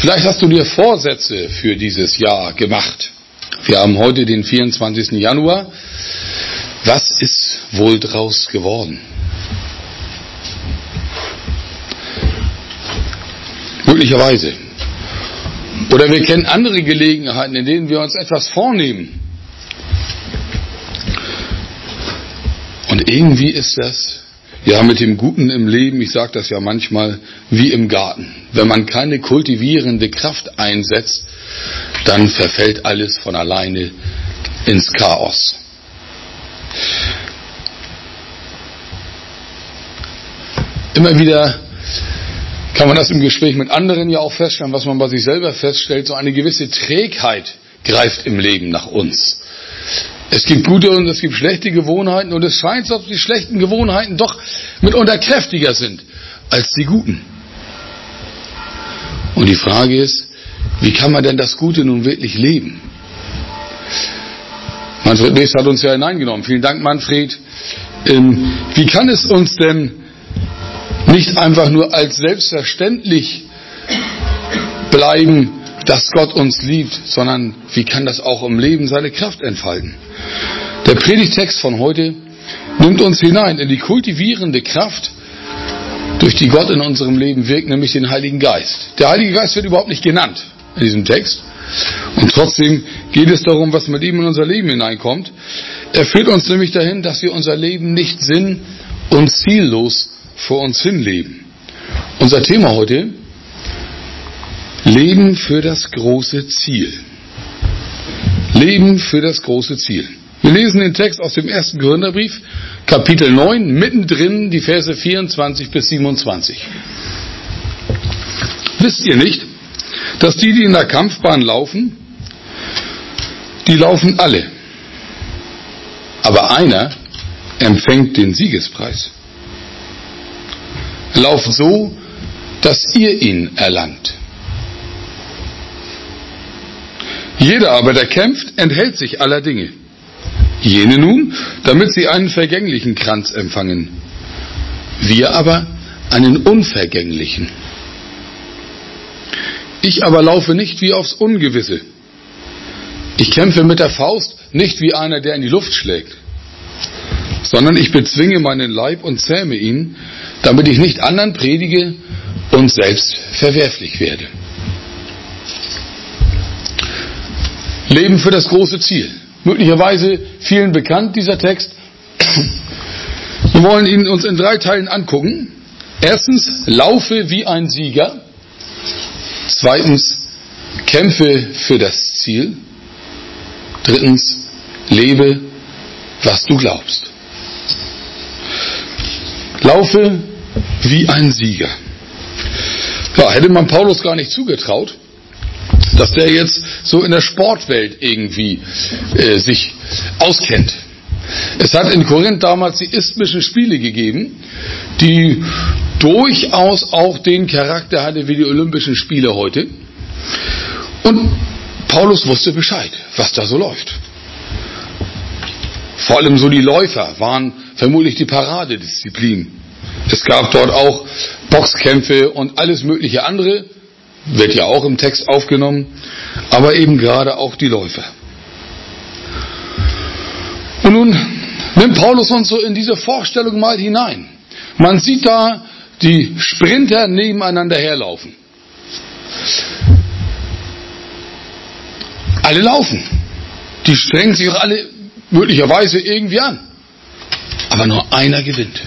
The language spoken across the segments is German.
Vielleicht hast du dir Vorsätze für dieses Jahr gemacht. Wir haben heute den 24. Januar. Was ist wohl draus geworden? Möglicherweise. Oder wir kennen andere Gelegenheiten, in denen wir uns etwas vornehmen. Und irgendwie ist das, ja, mit dem Guten im Leben, ich sage das ja manchmal, wie im Garten. Wenn man keine kultivierende Kraft einsetzt, dann verfällt alles von alleine ins Chaos. Immer wieder kann man das im Gespräch mit anderen ja auch feststellen, was man bei sich selber feststellt, so eine gewisse Trägheit greift im Leben nach uns. Es gibt gute und es gibt schlechte Gewohnheiten und es scheint, als ob die schlechten Gewohnheiten doch mitunter kräftiger sind als die guten. Und die Frage ist, wie kann man denn das Gute nun wirklich leben? Manfred Lest hat uns ja hineingenommen. Vielen Dank, Manfred. Wie kann es uns denn nicht einfach nur als selbstverständlich bleiben, dass Gott uns liebt, sondern wie kann das auch im Leben seine Kraft entfalten? Der Predigtext von heute nimmt uns hinein in die kultivierende Kraft, durch die Gott in unserem Leben wirkt, nämlich den Heiligen Geist. Der Heilige Geist wird überhaupt nicht genannt in diesem Text. Und trotzdem geht es darum, was mit ihm in unser Leben hineinkommt. Er führt uns nämlich dahin, dass wir unser Leben nicht sinn- und ziellos vor uns hinleben. Unser Thema heute: Leben für das große Ziel. Leben für das große Ziel. Wir lesen den Text aus dem 1. Korintherbrief, Kapitel 9, mittendrin die Verse 24 bis 27. Wisst ihr nicht, dass die in der Kampfbahn laufen, die laufen alle, aber einer empfängt den Siegespreis? Lauft so, dass ihr ihn erlangt. Jeder aber, der kämpft, enthält sich aller Dinge. Jene nun, damit sie einen vergänglichen Kranz empfangen. Wir aber einen unvergänglichen. Ich aber laufe nicht wie aufs Ungewisse. Ich kämpfe mit der Faust nicht wie einer, der in die Luft schlägt, sondern ich bezwinge meinen Leib und zähme ihn, damit ich nicht anderen predige und selbst verwerflich werde. Leben für das große Ziel. Möglicherweise vielen bekannt, dieser Text. Wir wollen ihn uns in 3 Teilen angucken. Erstens, laufe wie ein Sieger. Zweitens, kämpfe für das Ziel. Drittens, lebe, was du glaubst. Laufe wie ein Sieger. Ja, hätte man Paulus gar nicht zugetraut, dass der jetzt so in der Sportwelt irgendwie sich auskennt. Es hat in Korinth damals die Isthmischen Spiele gegeben, die durchaus auch den Charakter hatte wie die Olympischen Spiele heute. Und Paulus wusste Bescheid, was da so läuft. Vor allem so die Läufer waren vermutlich die Paradedisziplin. Es gab dort auch Boxkämpfe und alles mögliche andere, wird ja auch im Text aufgenommen, aber eben gerade auch die Läufer. Und nun nimmt Paulus uns so in diese Vorstellung mal hinein. Man sieht da die Sprinter nebeneinander herlaufen. Alle laufen. Die strengen sich auch alle möglicherweise irgendwie an. Aber nur einer gewinnt.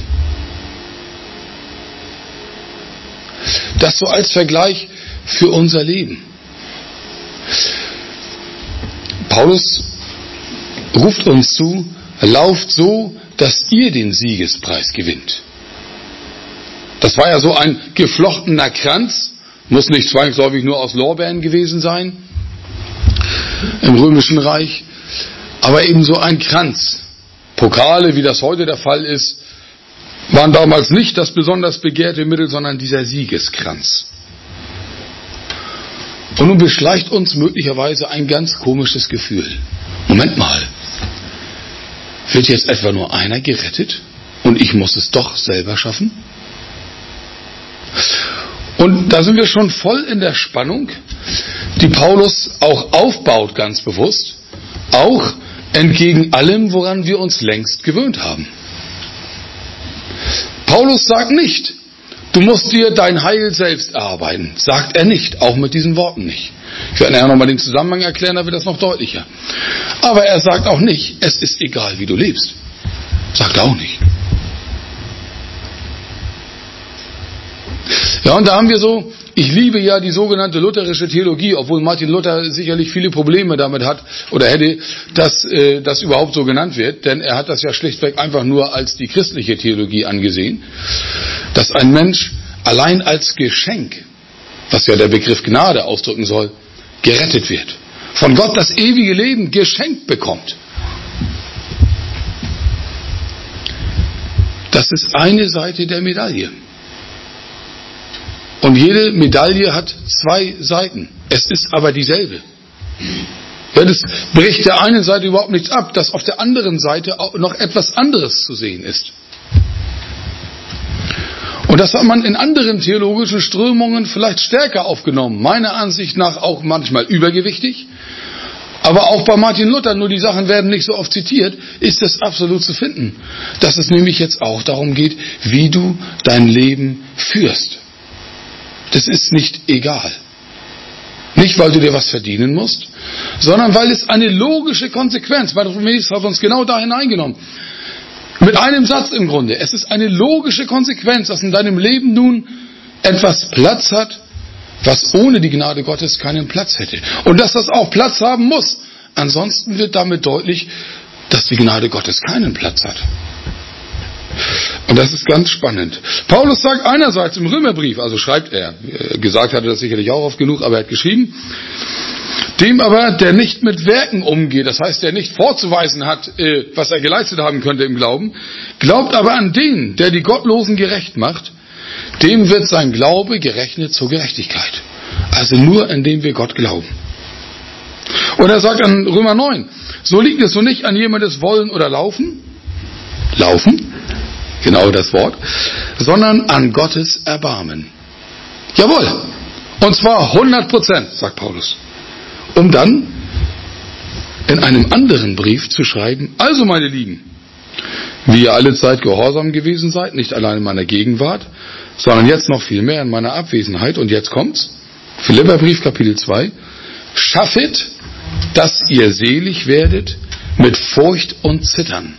Das so als Vergleich für unser Leben. Paulus ruft uns zu, lauft so, dass ihr den Siegespreis gewinnt. Das war ja so ein geflochtener Kranz, muss nicht zwangsläufig nur aus Lorbeeren gewesen sein, im Römischen Reich, aber eben so ein Kranz. Pokale, wie das heute der Fall ist, waren damals nicht das besonders begehrte Mittel, sondern dieser Siegeskranz. Und nun beschleicht uns möglicherweise ein ganz komisches Gefühl. Moment mal, wird jetzt etwa nur einer gerettet und ich muss es doch selber schaffen? Und da sind wir schon voll in der Spannung, die Paulus auch aufbaut, ganz bewusst, auch entgegen allem, woran wir uns längst gewöhnt haben. Paulus sagt nicht, du musst dir dein Heil selbst erarbeiten. Sagt er nicht, auch mit diesen Worten nicht. Ich werde nachher nochmal den Zusammenhang erklären, da wird das noch deutlicher. Aber er sagt auch nicht, es ist egal, wie du lebst. Sagt er auch nicht. Ja, und da haben wir so, ich liebe ja die sogenannte lutherische Theologie, obwohl Martin Luther sicherlich viele Probleme damit hat oder hätte, dass das überhaupt so genannt wird, denn er hat das ja schlichtweg einfach nur als die christliche Theologie angesehen, dass ein Mensch allein als Geschenk, was ja der Begriff Gnade ausdrücken soll, gerettet wird, von Gott das ewige Leben geschenkt bekommt. Das ist eine Seite der Medaille. Und jede Medaille hat zwei Seiten. Es ist aber dieselbe. Ja, das bricht der einen Seite überhaupt nichts ab, dass auf der anderen Seite auch noch etwas anderes zu sehen ist. Und das hat man in anderen theologischen Strömungen vielleicht stärker aufgenommen. Meiner Ansicht nach auch manchmal übergewichtig. Aber auch bei Martin Luther, nur die Sachen werden nicht so oft zitiert, ist es absolut zu finden. Dass es nämlich jetzt auch darum geht, wie du dein Leben führst. Das ist nicht egal. Nicht, weil du dir was verdienen musst, sondern weil es eine logische Konsequenz, weil Bartholomäus hat uns genau da hineingenommen. Mit einem Satz im Grunde. Es ist eine logische Konsequenz, dass in deinem Leben nun etwas Platz hat, was ohne die Gnade Gottes keinen Platz hätte. Und dass das auch Platz haben muss. Ansonsten wird damit deutlich, dass die Gnade Gottes keinen Platz hat. Und das ist ganz spannend. Paulus sagt einerseits im Römerbrief, also schreibt er, gesagt hatte das sicherlich auch oft genug, aber er hat geschrieben, dem aber, der nicht mit Werken umgeht, das heißt, der nicht vorzuweisen hat, was er geleistet haben könnte im Glauben, glaubt aber an den, der die Gottlosen gerecht macht, dem wird sein Glaube gerechnet zur Gerechtigkeit. Also nur, indem wir Gott glauben. Und er sagt an Römer 9, so liegt es so nicht an jemandes Wollen oder Laufen, genau das Wort, sondern an Gottes Erbarmen. Jawohl. Und zwar 100%, sagt Paulus. Um dann in einem anderen Brief zu schreiben, also meine Lieben, wie ihr alle Zeit gehorsam gewesen seid, nicht allein in meiner Gegenwart, sondern jetzt noch viel mehr in meiner Abwesenheit. Und jetzt kommt's. Philipperbrief Kapitel 2. Schaffet, dass ihr selig werdet mit Furcht und Zittern.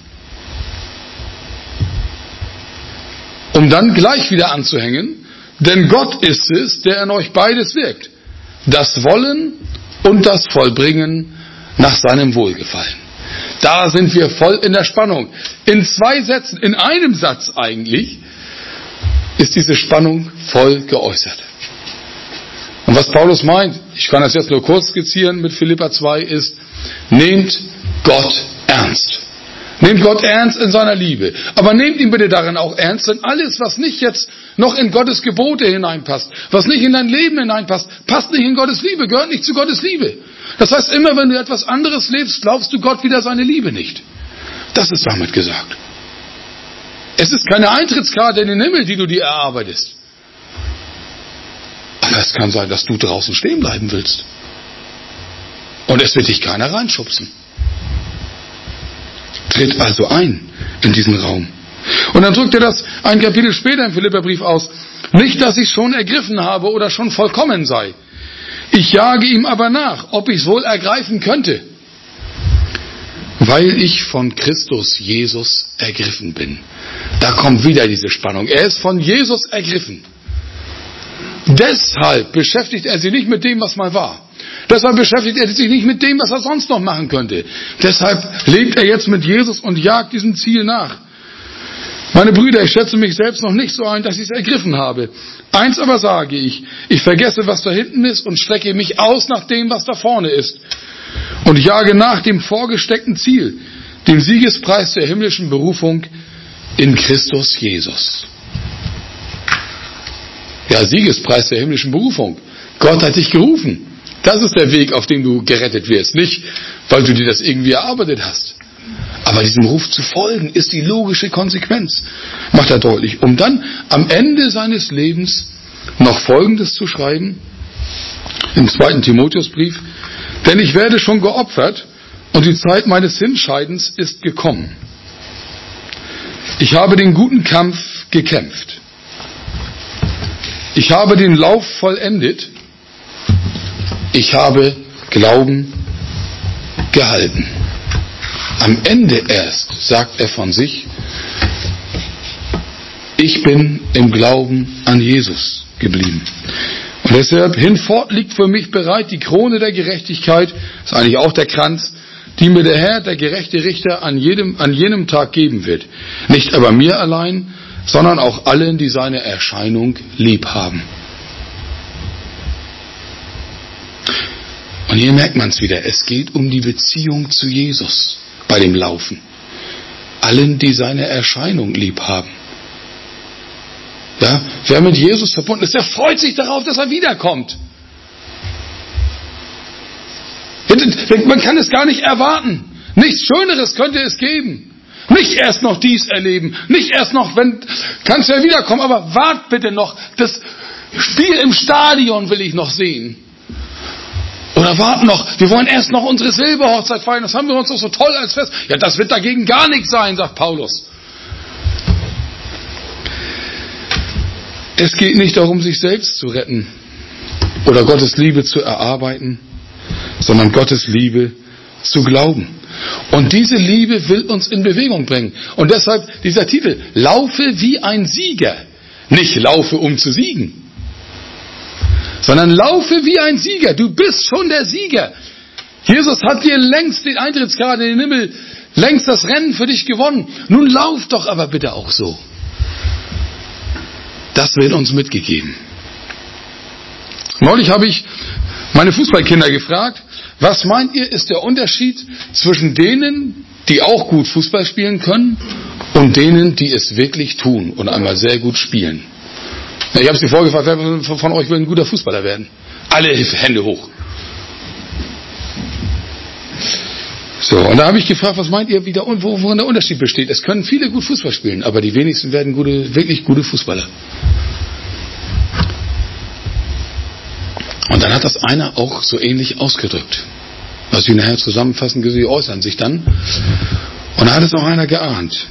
Um dann gleich wieder anzuhängen, denn Gott ist es, der in euch beides wirkt. Das Wollen und das Vollbringen nach seinem Wohlgefallen. Da sind wir voll in der Spannung. In zwei Sätzen, in einem Satz eigentlich, ist diese Spannung voll geäußert. Und was Paulus meint, ich kann das jetzt nur kurz skizzieren mit Philipper 2, ist, nehmt Gott ernst. Nehmt Gott ernst in seiner Liebe. Aber nehmt ihn bitte darin auch ernst, denn alles, was nicht jetzt noch in Gottes Gebote hineinpasst, was nicht in dein Leben hineinpasst, passt nicht in Gottes Liebe, gehört nicht zu Gottes Liebe. Das heißt, immer wenn du etwas anderes lebst, glaubst du Gott wieder seine Liebe nicht. Das ist damit gesagt. Es ist keine Eintrittskarte in den Himmel, die du dir erarbeitest. Aber es kann sein, dass du draußen stehen bleiben willst. Und es wird dich keiner reinschubsen. Tritt also ein in diesen Raum. Und dann drückt er das ein Kapitel später im Philipperbrief aus. Nicht, dass ich schon ergriffen habe oder schon vollkommen sei. Ich jage ihm aber nach, ob ich es wohl ergreifen könnte. Weil ich von Christus Jesus ergriffen bin. Da kommt wieder diese Spannung. Er ist von Jesus ergriffen. Deshalb beschäftigt er sich nicht mit dem, was mal war. Deshalb beschäftigt er sich nicht mit dem, was er sonst noch machen könnte. Deshalb lebt er jetzt mit Jesus und jagt diesem Ziel nach. Meine Brüder, ich schätze mich selbst noch nicht so ein, dass ich es ergriffen habe. Eins aber sage ich, ich vergesse, was da hinten ist und strecke mich aus nach dem, was da vorne ist. Und jage nach dem vorgesteckten Ziel, dem Siegespreis der himmlischen Berufung in Christus Jesus. Ja, Siegespreis der himmlischen Berufung. Gott hat dich gerufen. Das ist der Weg, auf dem du gerettet wirst. Nicht, weil du dir das irgendwie erarbeitet hast. Aber diesem Ruf zu folgen, ist die logische Konsequenz. Macht er deutlich. Um dann am Ende seines Lebens noch Folgendes zu schreiben, im 2. Timotheusbrief: Denn ich werde schon geopfert und die Zeit meines Hinscheidens ist gekommen. Ich habe den guten Kampf gekämpft. Ich habe den Lauf vollendet. Ich habe Glauben gehalten. Am Ende erst sagt er von sich: Ich bin im Glauben an Jesus geblieben. Und deshalb hinfort liegt für mich bereit die Krone der Gerechtigkeit, das ist eigentlich auch der Kranz, die mir der Herr, der gerechte Richter, an jenem Tag geben wird. Nicht aber mir allein, sondern auch allen, die seine Erscheinung lieb haben. Und hier merkt man es wieder, es geht um die Beziehung zu Jesus bei dem Laufen. Allen, die seine Erscheinung lieb haben. Ja, wer mit Jesus verbunden ist, der freut sich darauf, dass er wiederkommt. Man kann es gar nicht erwarten. Nichts Schöneres könnte es geben. Nicht erst noch dies erleben, nicht erst noch, wenn, kannst du ja wiederkommen, aber wart bitte noch, das Spiel im Stadion will ich noch sehen. Oder warten noch, wir wollen erst noch unsere Silberhochzeit feiern, das haben wir uns doch so toll als Fest. Ja, das wird dagegen gar nichts sein, sagt Paulus. Es geht nicht darum, sich selbst zu retten oder Gottes Liebe zu erarbeiten, sondern Gottes Liebe zu glauben. Und diese Liebe will uns in Bewegung bringen. Und deshalb dieser Titel: Laufe wie ein Sieger. Nicht laufe, um zu siegen, sondern laufe wie ein Sieger. Du bist schon der Sieger. Jesus hat dir längst den Eintrittsgrad in den Himmel, längst das Rennen für dich gewonnen. Nun lauf doch aber bitte auch so. Das wird uns mitgegeben. Neulich habe ich meine Fußballkinder gefragt: Was meint ihr, ist der Unterschied zwischen denen, die auch gut Fußball spielen können, und denen, die es wirklich tun und einmal sehr gut spielen? Ich habe sie vorgefragt, wer von euch will ein guter Fußballer werden? Alle Hände hoch. So, und da habe ich gefragt, was meint ihr, worin der Unterschied besteht? Es können viele gut Fußball spielen, aber die wenigsten werden wirklich gute Fußballer. Und dann hat das einer auch so ähnlich ausgedrückt. Was sie nachher zusammenfassen, sie äußern sich dann. Und da hat es auch einer geahnt.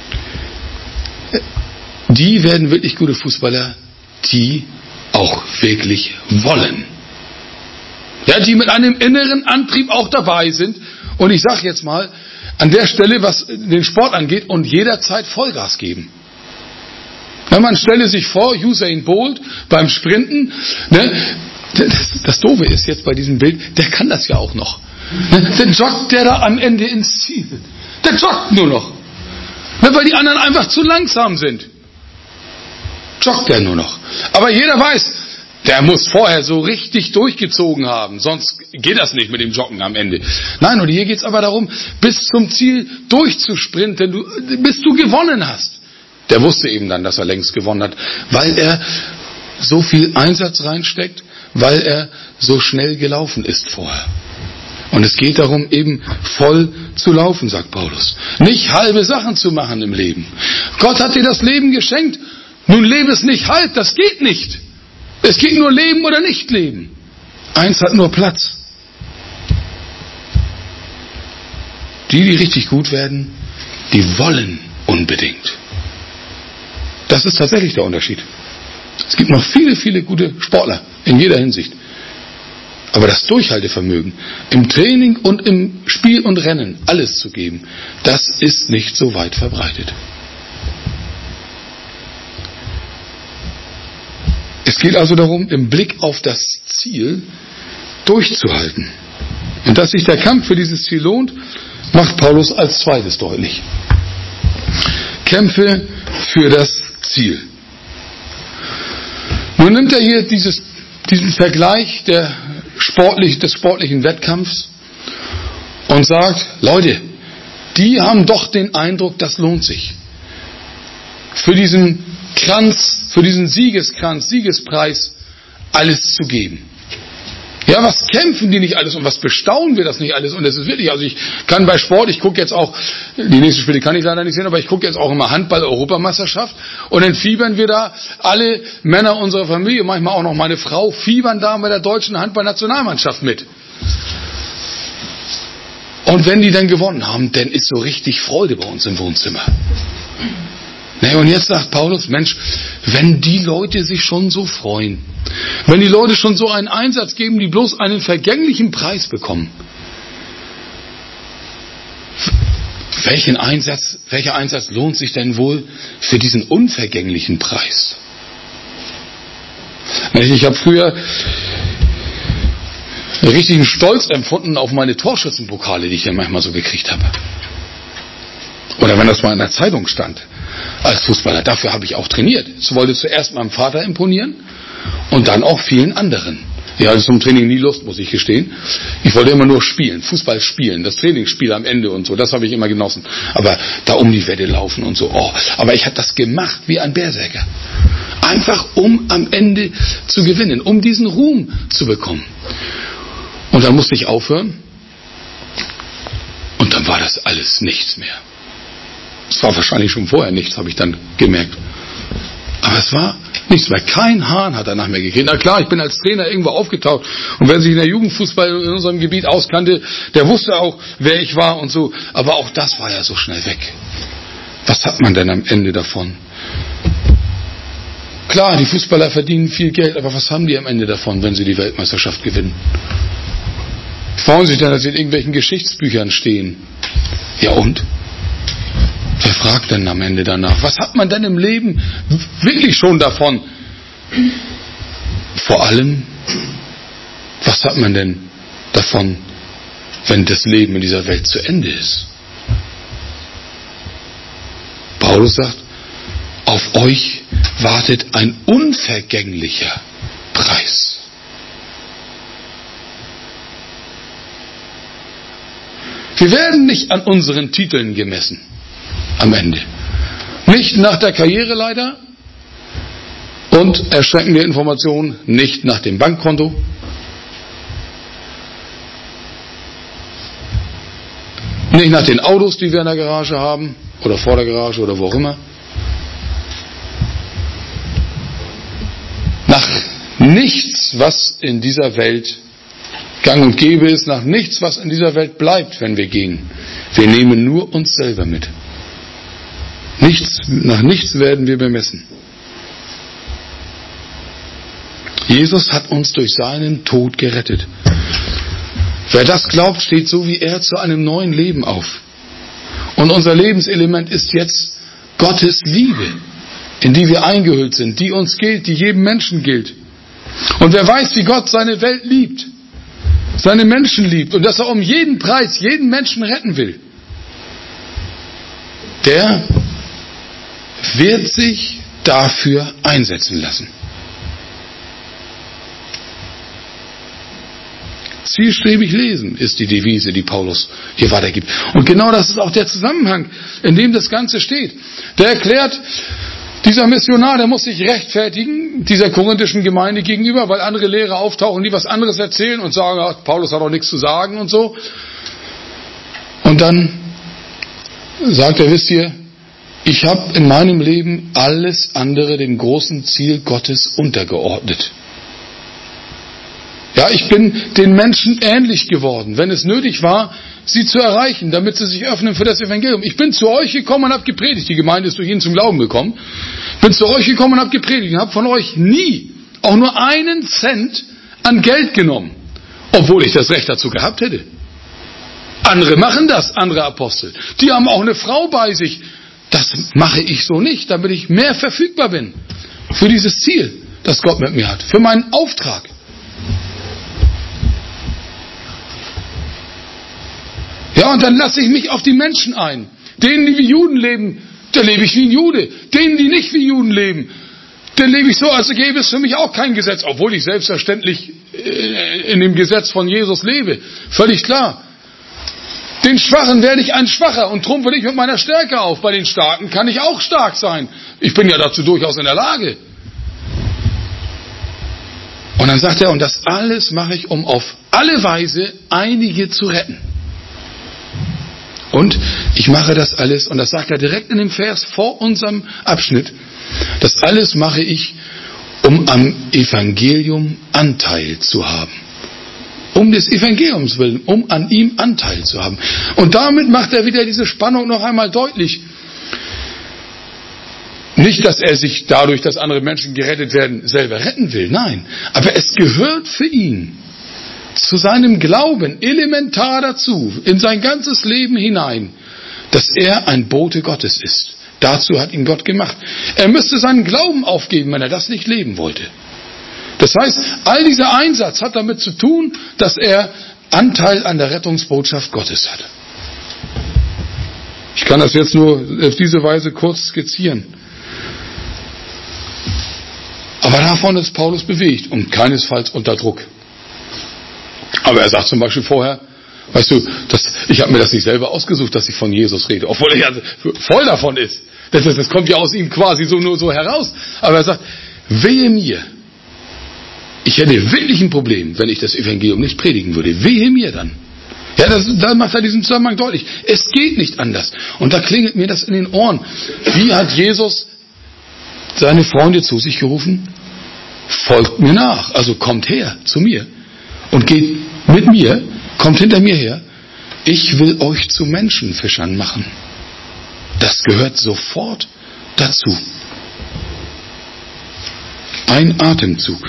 Die werden wirklich gute Fußballer, die auch wirklich wollen. Ja, die mit einem inneren Antrieb auch dabei sind. Und ich sage jetzt mal, an der Stelle, was den Sport angeht, und jederzeit Vollgas geben. Wenn man stelle sich vor, Usain Bolt beim Sprinten, ne, das Doofe ist jetzt bei diesem Bild, der kann das ja auch noch. Dann joggt der da am Ende ins Ziel. Der joggt nur noch. Weil die anderen einfach zu langsam sind. Joggt der nur noch. Aber jeder weiß, der muss vorher so richtig durchgezogen haben, sonst geht das nicht mit dem Joggen am Ende. Nein, und hier geht es aber darum, bis zum Ziel durchzusprinten, bis du gewonnen hast. Der wusste eben dann, dass er längst gewonnen hat, weil er so viel Einsatz reinsteckt, weil er so schnell gelaufen ist vorher. Und es geht darum, eben voll zu laufen, sagt Paulus. Nicht halbe Sachen zu machen im Leben. Gott hat dir das Leben geschenkt, nun lebe es nicht halb, das geht nicht. Es geht nur Leben oder nicht Leben. Eins hat nur Platz. Die richtig gut werden, die wollen unbedingt. Das ist tatsächlich der Unterschied. Es gibt noch viele, viele gute Sportler in jeder Hinsicht. Aber das Durchhaltevermögen, im Training und im Spiel und Rennen alles zu geben, das ist nicht so weit verbreitet. Es geht also darum, im Blick auf das Ziel durchzuhalten. Und dass sich der Kampf für dieses Ziel lohnt, macht Paulus als zweites deutlich. Kämpfe für das Ziel. Nun nimmt er hier diesen Vergleich des sportlichen Wettkampfs und sagt: Leute, die haben doch den Eindruck, das lohnt sich. Für diesen Kranz, für diesen Siegespreis alles zu geben. Ja, was kämpfen die nicht alles und was bestaunen wir das nicht alles? Und es ist wirklich, also ich kann bei Sport, ich gucke jetzt auch, die nächsten Spiele kann ich leider nicht sehen, aber ich gucke jetzt auch immer Handball-Europameisterschaft und dann fiebern wir da, alle Männer unserer Familie, manchmal auch noch meine Frau, fiebern da bei der deutschen Handball-Nationalmannschaft mit. Und wenn die dann gewonnen haben, dann ist so richtig Freude bei uns im Wohnzimmer. Ne, und jetzt sagt Paulus, Mensch, wenn die Leute sich schon so freuen, wenn die Leute schon so einen Einsatz geben, die bloß einen vergänglichen Preis bekommen, welcher Einsatz lohnt sich denn wohl für diesen unvergänglichen Preis? Ich habe früher richtigen Stolz empfunden auf meine Torschützenpokale, die ich ja manchmal so gekriegt habe. Oder wenn das mal in der Zeitung stand, als Fußballer. Dafür habe ich auch trainiert. Ich wollte zuerst meinem Vater imponieren und dann auch vielen anderen. Ich hatte zum Training nie Lust, muss ich gestehen. Ich wollte immer nur spielen, Fußball spielen, das Trainingsspiel am Ende und so, das habe ich immer genossen. Aber da um die Wette laufen und so, aber ich habe das gemacht wie ein Berserker. Einfach um am Ende zu gewinnen, um diesen Ruhm zu bekommen. Und dann musste ich aufhören und dann war das alles nichts mehr. Es war wahrscheinlich schon vorher nichts, habe ich dann gemerkt. Aber es war nichts mehr. Kein Hahn hat danach mehr gekriegt. Na klar, ich bin als Trainer irgendwo aufgetaucht. Und wer sich in der Jugendfußball in unserem Gebiet auskannte, der wusste auch, wer ich war und so. Aber auch das war ja so schnell weg. Was hat man denn am Ende davon? Klar, die Fußballer verdienen viel Geld, aber was haben die am Ende davon, wenn sie die Weltmeisterschaft gewinnen? Freuen sich dann, dass sie in irgendwelchen Geschichtsbüchern stehen. Ja und? Wer fragt denn am Ende danach? Was hat man denn im Leben wirklich schon davon? Vor allem, was hat man denn davon, wenn das Leben in dieser Welt zu Ende ist? Paulus sagt, auf euch wartet ein unvergänglicher Preis. Wir werden nicht an unseren Titeln gemessen. Am Ende. Nicht nach der Karriereleiter und erschreckende Informationen, nicht nach dem Bankkonto. Nicht nach den Autos, die wir in der Garage haben oder vor der Garage oder wo auch immer. Nach nichts, was in dieser Welt gang und gäbe ist, nach nichts, was in dieser Welt bleibt, wenn wir gehen. Wir nehmen nur uns selber mit. Nach nichts werden wir bemessen. Jesus hat uns durch seinen Tod gerettet. Wer das glaubt, steht so wie er zu einem neuen Leben auf. Und unser Lebenselement ist jetzt Gottes Liebe, in die wir eingehüllt sind, die uns gilt, die jedem Menschen gilt. Und wer weiß, wie Gott seine Welt liebt, seine Menschen liebt und dass er um jeden Preis jeden Menschen retten will, der wird sich dafür einsetzen lassen. Zielstrebig lesen ist die Devise, die Paulus hier weitergibt. Und genau das ist auch der Zusammenhang, in dem das Ganze steht. Der erklärt, dieser Missionar, der muss sich rechtfertigen, dieser korinthischen Gemeinde gegenüber, weil andere Lehrer auftauchen, die was anderes erzählen und sagen, ach, Paulus hat auch nichts zu sagen und so. Und dann sagt er, wisst ihr, ich habe in meinem Leben alles andere dem großen Ziel Gottes untergeordnet. Ja, ich bin den Menschen ähnlich geworden, wenn es nötig war, sie zu erreichen, damit sie sich öffnen für das Evangelium. Ich bin zu euch gekommen und habe gepredigt. Die Gemeinde ist durch ihn zum Glauben gekommen. Bin zu euch gekommen und habe gepredigt und habe von euch nie auch nur einen Cent an Geld genommen, obwohl ich das Recht dazu gehabt hätte. Andere machen das, andere Apostel. Die haben auch eine Frau bei sich. Das mache ich so nicht, damit ich mehr verfügbar bin für dieses Ziel, das Gott mit mir hat, für meinen Auftrag. Ja, und dann lasse ich mich auf die Menschen ein. Denen, die wie Juden leben, da lebe ich wie ein Jude. Denen, die nicht wie Juden leben, da lebe ich so, als gäbe es für mich auch kein Gesetz, obwohl ich selbstverständlich in dem Gesetz von Jesus lebe. Völlig klar. Den Schwachen werde ich ein Schwacher und trumpfe ich mit meiner Stärke auf. Bei den Starken kann ich auch stark sein. Ich bin ja dazu durchaus in der Lage. Und dann sagt er, und das alles mache ich, um auf alle Weise einige zu retten. Und ich mache das alles, und das sagt er direkt in dem Vers vor unserem Abschnitt, das alles mache ich, um am Evangelium Anteil zu haben. Um des Evangeliums willen, um an ihm Anteil zu haben. Und damit macht er wieder diese Spannung noch einmal deutlich. Nicht, dass er sich dadurch, dass andere Menschen gerettet werden, selber retten will, nein. Aber es gehört für ihn zu seinem Glauben elementar dazu, in sein ganzes Leben hinein, dass er ein Bote Gottes ist. Dazu hat ihn Gott gemacht. Er müsste seinen Glauben aufgeben, wenn er das nicht leben wollte. Das heißt, all dieser Einsatz hat damit zu tun, dass er Anteil an der Rettungsbotschaft Gottes hat. Ich kann das jetzt nur auf diese Weise kurz skizzieren. Aber davon ist Paulus bewegt und keinesfalls unter Druck. Aber er sagt zum Beispiel vorher, weißt du, ich habe mir das nicht selber ausgesucht, dass ich von Jesus rede, obwohl er ja voll davon ist. Das kommt ja aus ihm quasi nur so heraus. Aber er sagt, wehe mir, ich hätte wirklich ein Problem, wenn ich das Evangelium nicht predigen würde. Wehe mir dann. Ja, da macht er diesen Zusammenhang deutlich. Es geht nicht anders. Und da klingelt mir das in den Ohren. Wie hat Jesus seine Freunde zu sich gerufen? Folgt mir nach. Also kommt her zu mir. Und geht mit mir, kommt hinter mir her. Ich will euch zu Menschenfischern machen. Das gehört sofort dazu. Ein Atemzug.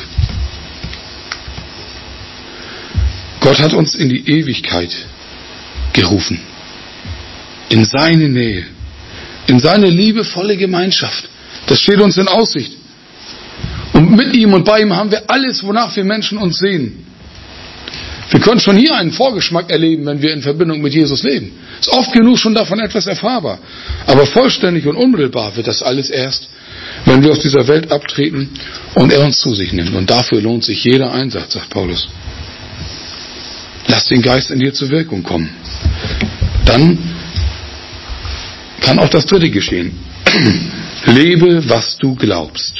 Gott hat uns in die Ewigkeit gerufen. In seine Nähe. In seine liebevolle Gemeinschaft. Das steht uns in Aussicht. Und mit ihm und bei ihm haben wir alles, wonach wir Menschen uns sehen. Wir können schon hier einen Vorgeschmack erleben, wenn wir in Verbindung mit Jesus leben. Ist oft genug schon davon etwas erfahrbar. Aber vollständig und unmittelbar wird das alles erst, wenn wir aus dieser Welt abtreten und er uns zu sich nimmt. Und dafür lohnt sich jeder Einsatz, sagt Paulus. Lass den Geist in dir zur Wirkung kommen. Dann kann auch das Dritte geschehen. Lebe, was du glaubst.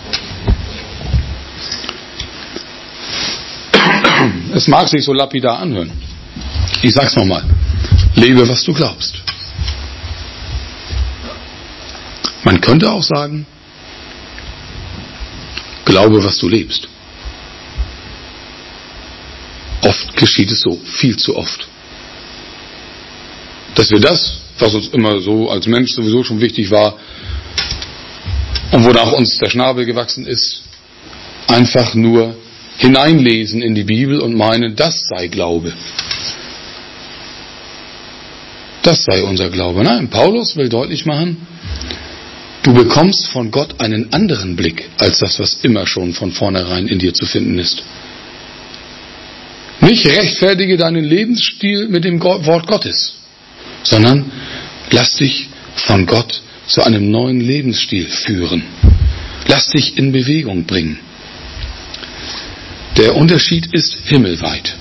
Es mag sich so lapidar anhören. Ich sag's nochmal. Lebe, was du glaubst. Man könnte auch sagen, glaube, was du lebst. Oft geschieht es so, viel zu oft. Dass wir das, was uns immer so als Mensch sowieso schon wichtig war und wonach uns der Schnabel gewachsen ist, einfach nur hineinlesen in die Bibel und meinen, das sei Glaube. Das sei unser Glaube. Nein, Paulus will deutlich machen, du bekommst von Gott einen anderen Blick als das, was immer schon von vornherein in dir zu finden ist. Nicht rechtfertige deinen Lebensstil mit dem Wort Gottes, sondern lass dich von Gott zu einem neuen Lebensstil führen. Lass dich in Bewegung bringen. Der Unterschied ist himmelweit.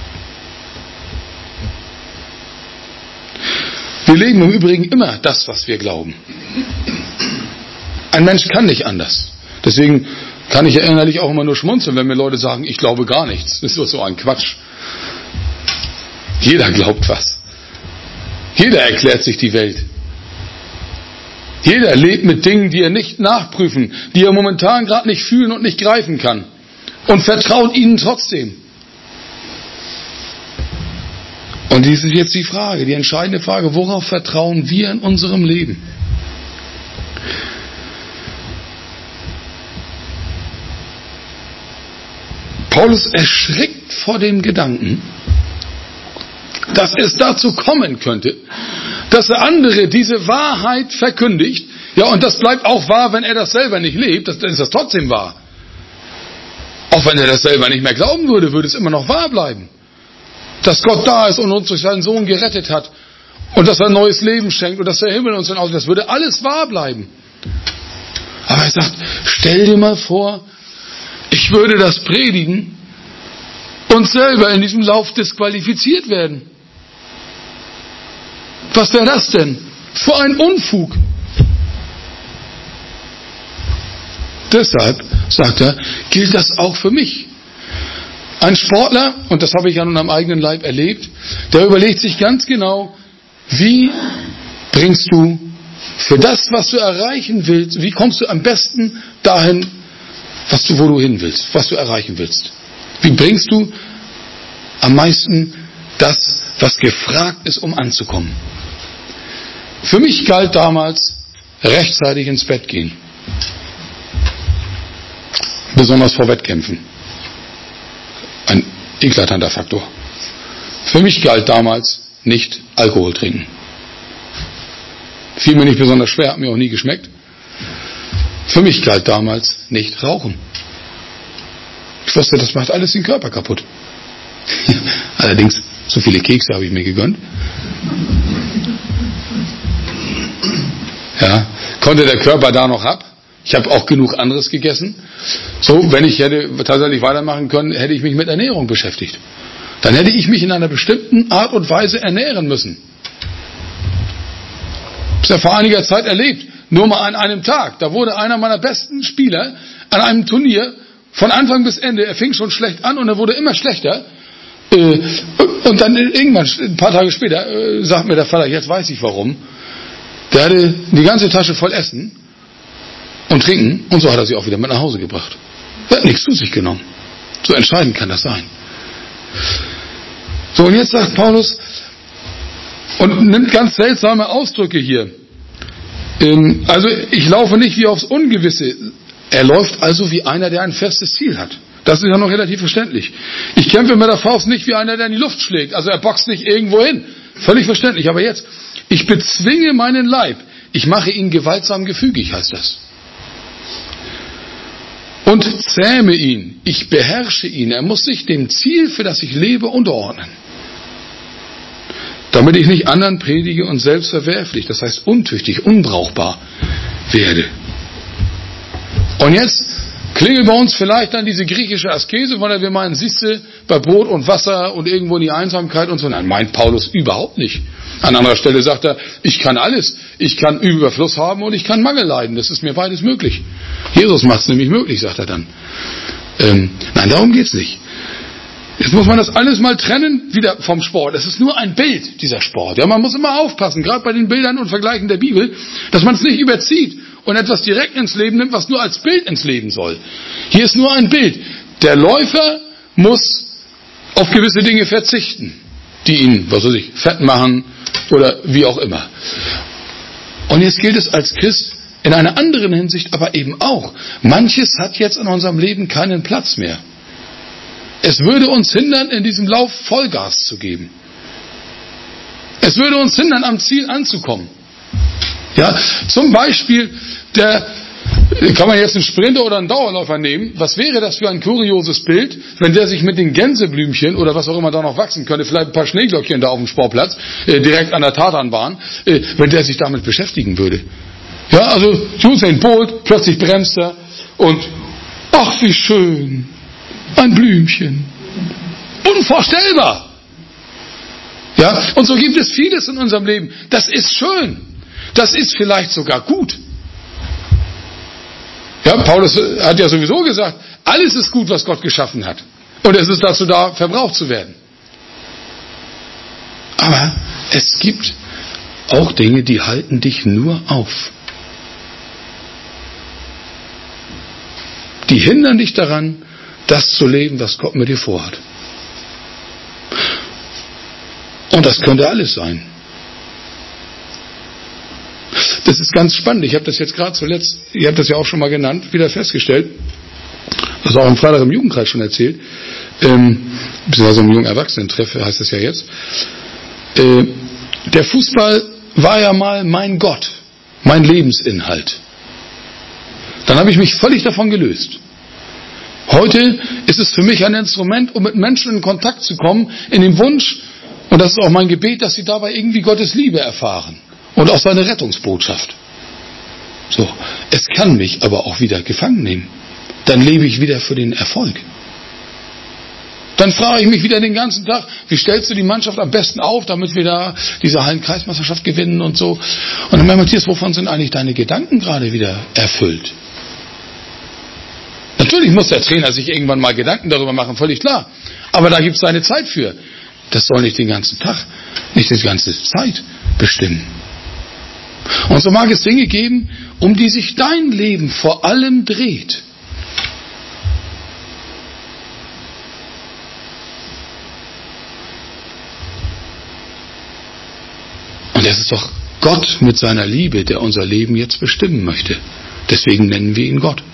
Wir leben im Übrigen immer das, was wir glauben. Ein Mensch kann nicht anders. Deswegen kann ich ja innerlich auch immer nur schmunzeln, wenn mir Leute sagen, ich glaube gar nichts. Das ist doch so ein Quatsch. Jeder glaubt was. Jeder erklärt sich die Welt. Jeder lebt mit Dingen, die er nicht nachprüfen, die er momentan gerade nicht fühlen und nicht greifen kann. Und vertraut ihnen trotzdem. Und dies ist jetzt die Frage, die entscheidende Frage, worauf vertrauen wir in unserem Leben? Paulus erschrickt vor dem Gedanken, dass es dazu kommen könnte, dass der andere diese Wahrheit verkündigt, ja, und das bleibt auch wahr, wenn er das selber nicht lebt, dann ist das trotzdem wahr. Auch wenn er das selber nicht mehr glauben würde, würde es immer noch wahr bleiben. Dass Gott da ist und uns durch seinen Sohn gerettet hat und dass er ein neues Leben schenkt und dass der Himmel uns dann aussieht, das würde alles wahr bleiben. Aber er sagt, stell dir mal vor, ich würde das predigen und selber in diesem Lauf disqualifiziert werden. Was wäre das denn? Für ein Unfug. Deshalb, sagt er, gilt das auch für mich. Ein Sportler, und das habe ich ja nun am eigenen Leib erlebt, der überlegt sich ganz genau, wie bringst du für das, was du erreichen willst, wie kommst du am besten dahin, wo du hin willst, was du erreichen willst. Wie bringst du am meisten das, was gefragt ist, um anzukommen. Für mich galt damals rechtzeitig ins Bett gehen. Besonders vor Wettkämpfen. Ein eklatanter Faktor. Für mich galt damals nicht Alkohol trinken. Fiel mir nicht besonders schwer, hat mir auch nie geschmeckt. Für mich galt damals nicht Rauchen. Ich wusste, das macht alles den Körper kaputt. Allerdings, so viele Kekse habe ich mir gegönnt. Ja, konnte der Körper da noch ab? Ich habe auch genug anderes gegessen. So, wenn ich hätte tatsächlich weitermachen können, hätte ich mich mit Ernährung beschäftigt. Dann hätte ich mich in einer bestimmten Art und Weise ernähren müssen. Ich habe es ja vor einiger Zeit erlebt. Nur mal an einem Tag. Da wurde einer meiner besten Spieler an einem Turnier von Anfang bis Ende, er fing schon schlecht an und er wurde immer schlechter. Und dann irgendwann, ein paar Tage später, sagt mir der Vater, jetzt weiß ich warum. Der hatte die ganze Tasche voll Essen und Trinken und so hat er sie auch wieder mit nach Hause gebracht. Er hat nichts zu sich genommen. So entscheidend kann das sein. So, und jetzt sagt Paulus und nimmt ganz seltsame Ausdrücke hier. Also ich laufe nicht wie aufs Ungewisse. Er läuft also wie einer, der ein festes Ziel hat. Das ist ja noch relativ verständlich. Ich kämpfe mit der Faust nicht wie einer, der in die Luft schlägt. Also er boxt nicht irgendwo hin. Völlig verständlich. Aber jetzt, ich bezwinge meinen Leib. Ich mache ihn gewaltsam gefügig, heißt das. Und zähme ihn. Ich beherrsche ihn. Er muss sich dem Ziel, für das ich lebe, unterordnen. Damit ich nicht anderen predige und selbst verwerflich, das heißt untüchtig, unbrauchbar werde. Und jetzt klingelt bei uns vielleicht dann diese griechische Askese, weil wir meinen, siehste, bei Brot und Wasser und irgendwo in die Einsamkeit und so. Nein, meint Paulus überhaupt nicht. An anderer Stelle sagt er, ich kann alles. Ich kann Überfluss haben und ich kann Mangel leiden. Das ist mir beides möglich. Jesus macht es nämlich möglich, sagt er dann. Nein, darum geht's nicht. Jetzt muss man das alles mal trennen wieder vom Sport. Es ist nur ein Bild, dieser Sport. Ja, man muss immer aufpassen, gerade bei den Bildern und Vergleichen der Bibel, dass man es nicht überzieht und etwas direkt ins Leben nimmt, was nur als Bild ins Leben soll. Hier ist nur ein Bild. Der Läufer muss auf gewisse Dinge verzichten, die ihn, fett machen oder wie auch immer. Und jetzt gilt es als Christ in einer anderen Hinsicht aber eben auch. Manches hat jetzt in unserem Leben keinen Platz mehr. Es würde uns hindern, in diesem Lauf Vollgas zu geben. Es würde uns hindern, am Ziel anzukommen. Ja, zum Beispiel, kann man jetzt einen Sprinter oder einen Dauerläufer nehmen. Was wäre das für ein kurioses Bild, wenn der sich mit den Gänseblümchen oder was auch immer da noch wachsen könnte, vielleicht ein paar Schneeglöckchen da auf dem Sportplatz, direkt an der Tatanbahn, wenn der sich damit beschäftigen würde. Ja, also Usain Bolt, plötzlich bremst er und ach, wie schön. Ein Blümchen. Unvorstellbar. Ja, und so gibt es vieles in unserem Leben. Das ist schön. Das ist vielleicht sogar gut. Ja, Paulus hat ja sowieso gesagt, alles ist gut, was Gott geschaffen hat. Und es ist dazu da, verbraucht zu werden. Aber es gibt auch Dinge, die halten dich nur auf. Die hindern dich daran, das zu leben, was Gott mit dir vorhat. Und das könnte alles sein. Das ist ganz spannend. Ich habe das jetzt gerade zuletzt, ich habe das ja auch schon mal genannt, wieder festgestellt. Das auch am Freitag im Jugendkreis schon erzählt. Beziehungsweise im Jungen-Erwachsenen-Treff heißt es ja jetzt. Der Fußball war ja mal mein Gott, mein Lebensinhalt. Dann habe ich mich völlig davon gelöst. Heute ist es für mich ein Instrument, um mit Menschen in Kontakt zu kommen, in dem Wunsch, und das ist auch mein Gebet, dass sie dabei irgendwie Gottes Liebe erfahren und auch seine Rettungsbotschaft. So, es kann mich aber auch wieder gefangen nehmen. Dann lebe ich wieder für den Erfolg. Dann frage ich mich wieder den ganzen Tag, wie stellst du die Mannschaft am besten auf, damit wir da diese Hallenkreismeisterschaft gewinnen und so. Und dann, Matthias, wovon sind eigentlich deine Gedanken gerade wieder erfüllt? Natürlich muss der Trainer sich irgendwann mal Gedanken darüber machen, völlig klar. Aber da gibt es seine Zeit für. Das soll nicht den ganzen Tag, nicht die ganze Zeit bestimmen. Und so mag es Dinge geben, um die sich dein Leben vor allem dreht. Und es ist doch Gott mit seiner Liebe, der unser Leben jetzt bestimmen möchte. Deswegen nennen wir ihn Gott.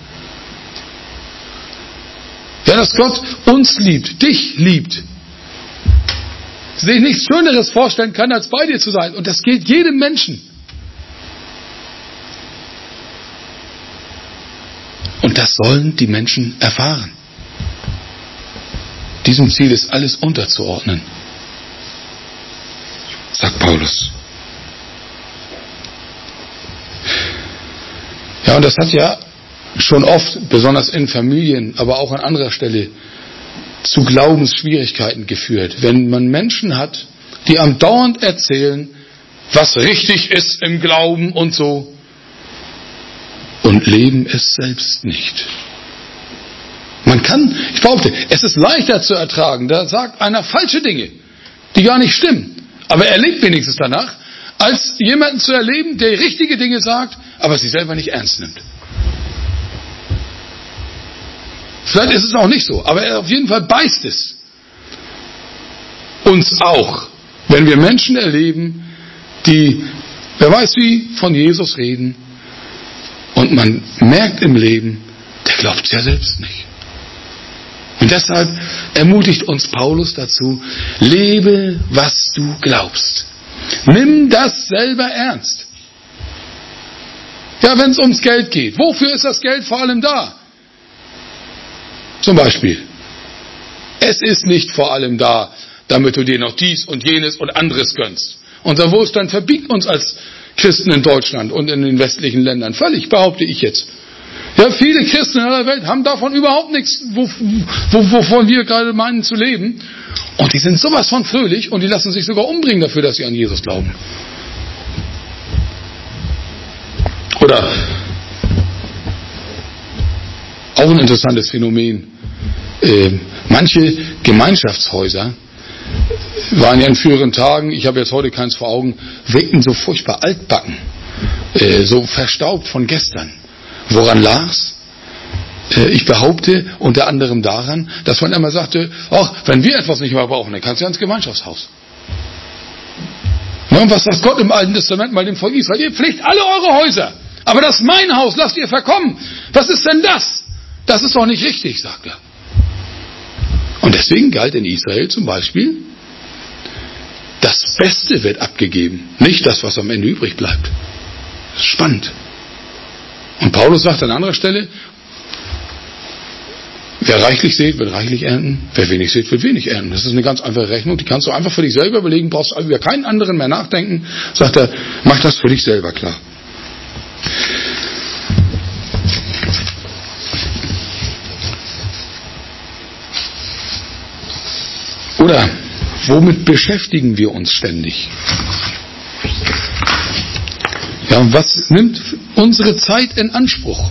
Ja, dass Gott uns liebt, dich liebt, sich nichts Schöneres vorstellen kann, als bei dir zu sein. Und das gilt jedem Menschen. Und das sollen die Menschen erfahren. Diesem Ziel ist alles unterzuordnen, sagt Paulus. Ja, und das hat ja schon oft, besonders in Familien, aber auch an anderer Stelle, zu Glaubensschwierigkeiten geführt. Wenn man Menschen hat, die andauernd erzählen, was richtig ist im Glauben und so, und leben es selbst nicht. Ich behaupte, es ist leichter zu ertragen, da sagt einer falsche Dinge, die gar nicht stimmen, aber er lebt wenigstens danach, als jemanden zu erleben, der richtige Dinge sagt, aber sie selber nicht ernst nimmt. Vielleicht ist es auch nicht so, aber auf jeden Fall beißt es uns auch, wenn wir Menschen erleben, die, wer weiß wie, von Jesus reden, und man merkt im Leben, der glaubt es ja selbst nicht. Und deshalb ermutigt uns Paulus dazu, lebe, was du glaubst. Nimm das selber ernst. Ja, wenn es ums Geld geht, wofür ist das Geld vor allem da? Zum Beispiel, es ist nicht vor allem da, damit du dir noch dies und jenes und anderes gönnst. Unser Wohlstand verbiegt uns als Christen in Deutschland und in den westlichen Ländern. Völlig, behaupte ich jetzt. Ja, viele Christen in aller Welt haben davon überhaupt nichts, wovon wir gerade meinen zu leben. Und die sind sowas von fröhlich und die lassen sich sogar umbringen dafür, dass sie an Jesus glauben. Oder auch ein interessantes Phänomen. Manche Gemeinschaftshäuser waren ja in früheren Tagen, ich habe jetzt heute keins vor Augen, wirkten so furchtbar altbacken, so verstaubt von gestern. Woran lag's? Ich behaupte unter anderem daran, dass man immer sagte, ach, wenn wir etwas nicht mehr brauchen, dann kannst du ja ins Gemeinschaftshaus. Ja, und was sagt Gott im Alten Testament mal dem Volk Israel? Ihr pflegt alle eure Häuser, aber das ist mein Haus, lasst ihr verkommen. Was ist denn das? Das ist doch nicht richtig, sagt er. Und deswegen galt in Israel zum Beispiel, das Beste wird abgegeben, nicht das, was am Ende übrig bleibt. Das ist spannend. Und Paulus sagt an anderer Stelle, wer reichlich sät, wird reichlich ernten, wer wenig sät, wird wenig ernten. Das ist eine ganz einfache Rechnung, die kannst du einfach für dich selber überlegen, brauchst über keinen anderen mehr nachdenken, sagt er, mach das für dich selber klar. Oder womit beschäftigen wir uns ständig? Ja, was nimmt unsere Zeit in Anspruch?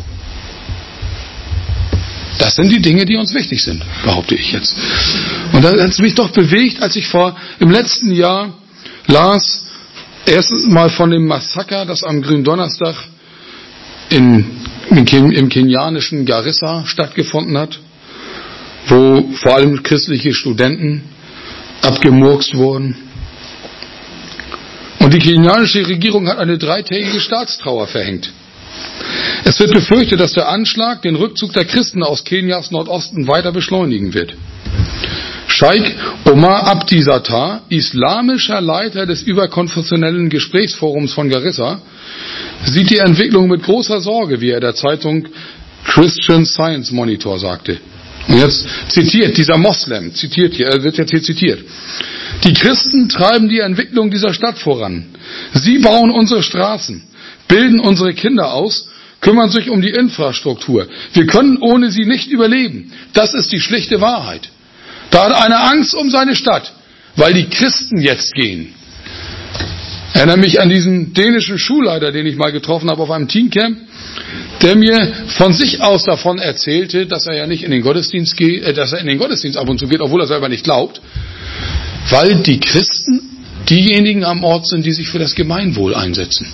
Das sind die Dinge, die uns wichtig sind, behaupte ich jetzt. Und da hat es mich doch bewegt, als ich im letzten Jahr las, erstens mal von dem Massaker, das am Gründonnerstag im kenianischen Garissa stattgefunden hat, wo vor allem christliche Studenten abgemurkst wurden. Und die kenianische Regierung hat eine 3-tägige Staatstrauer verhängt. Es wird befürchtet, dass der Anschlag den Rückzug der Christen aus Kenias Nordosten weiter beschleunigen wird. Scheich Omar Abdi Sattar, islamischer Leiter des überkonfessionellen Gesprächsforums von Garissa, sieht die Entwicklung mit großer Sorge, wie er der Zeitung Christian Science Monitor sagte. Und jetzt zitiert dieser Moslem, wird jetzt hier zitiert. Die Christen treiben die Entwicklung dieser Stadt voran. Sie bauen unsere Straßen, bilden unsere Kinder aus, kümmern sich um die Infrastruktur. Wir können ohne sie nicht überleben. Das ist die schlichte Wahrheit. Da hat einer Angst um seine Stadt, weil die Christen jetzt gehen. Ich erinnere mich an diesen dänischen Schulleiter, den ich mal getroffen habe auf einem Teencamp, der mir von sich aus davon erzählte, dass er ja nicht in den Gottesdienst geht, dass er in den Gottesdienst ab und zu geht, obwohl er selber nicht glaubt, weil die Christen diejenigen am Ort sind, die sich für das Gemeinwohl einsetzen.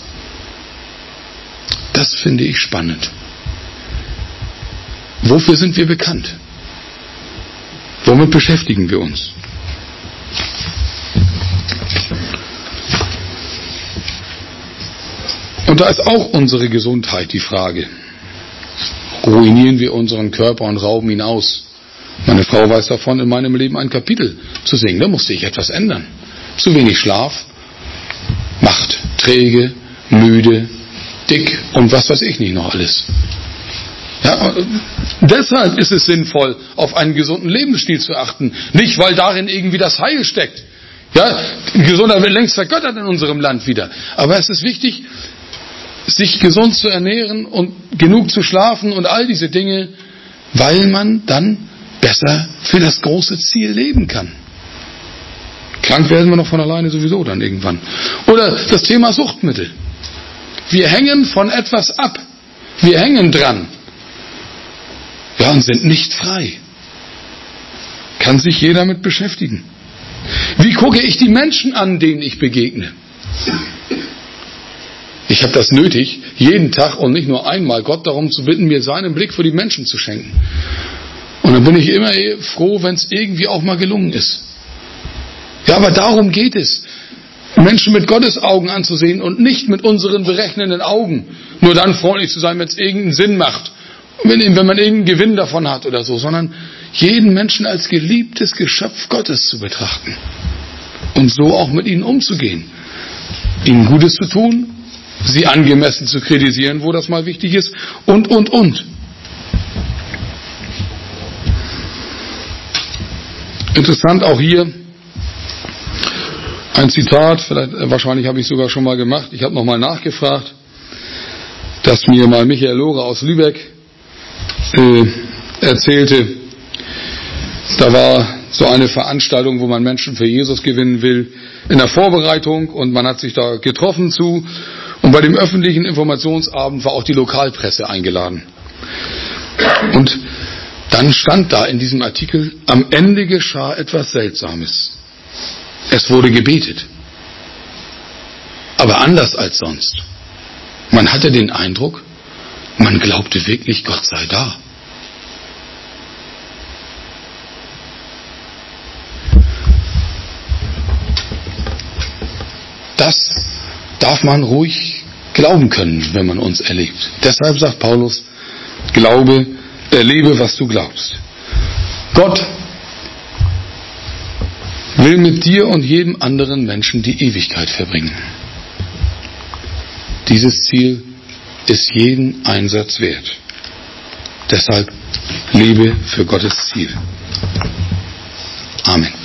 Das finde ich spannend. Wofür sind wir bekannt? Womit beschäftigen wir uns? Und da ist auch unsere Gesundheit die Frage. Ruinieren wir unseren Körper und rauben ihn aus? Meine Frau weiß davon, in meinem Leben ein Kapitel zu singen. Da musste ich etwas ändern. Zu wenig Schlaf, Macht, träge, müde, dick und was weiß ich nicht noch alles. Ja, deshalb ist es sinnvoll, auf einen gesunden Lebensstil zu achten. Nicht, weil darin irgendwie das Heil steckt. Ja, Gesundheit wird längst vergöttert in unserem Land wieder. Aber es ist wichtig, sich gesund zu ernähren und genug zu schlafen und all diese Dinge, weil man dann besser für das große Ziel leben kann. Krank werden wir noch von alleine sowieso dann irgendwann. Oder das Thema Suchtmittel. Wir hängen von etwas ab. Wir hängen dran. Ja, und sind nicht frei. Kann sich jeder mit beschäftigen. Wie gucke ich die Menschen an, denen ich begegne? Ich habe das nötig, jeden Tag und nicht nur einmal Gott darum zu bitten, mir seinen Blick für die Menschen zu schenken. Und dann bin ich immer froh, wenn es irgendwie auch mal gelungen ist. Ja, aber darum geht es. Menschen mit Gottes Augen anzusehen und nicht mit unseren berechnenden Augen. Nur dann freundlich zu sein, wenn es irgendeinen Sinn macht. Wenn man irgendeinen Gewinn davon hat oder so. Sondern jeden Menschen als geliebtes Geschöpf Gottes zu betrachten. Und so auch mit ihnen umzugehen. Ihnen Gutes zu tun. Sie angemessen zu kritisieren, wo das mal wichtig ist. Und. Interessant auch hier ein Zitat, wahrscheinlich habe ich sogar schon mal gemacht, ich habe nochmal nachgefragt, dass mir mal Michael Lohre aus Lübeck erzählte, da war so eine Veranstaltung, wo man Menschen für Jesus gewinnen will, in der Vorbereitung und man hat sich da getroffen zu und bei dem öffentlichen Informationsabend war auch die Lokalpresse eingeladen. Und dann stand da in diesem Artikel, am Ende geschah etwas Seltsames. Es wurde gebetet. Aber anders als sonst. Man hatte den Eindruck, man glaubte wirklich, Gott sei da. Das darf man ruhig glauben können, wenn man uns erlebt. Deshalb sagt Paulus, erlebe, was du glaubst. Gott will mit dir und jedem anderen Menschen die Ewigkeit verbringen. Dieses Ziel ist jeden Einsatz wert. Deshalb lebe für Gottes Ziel. Amen.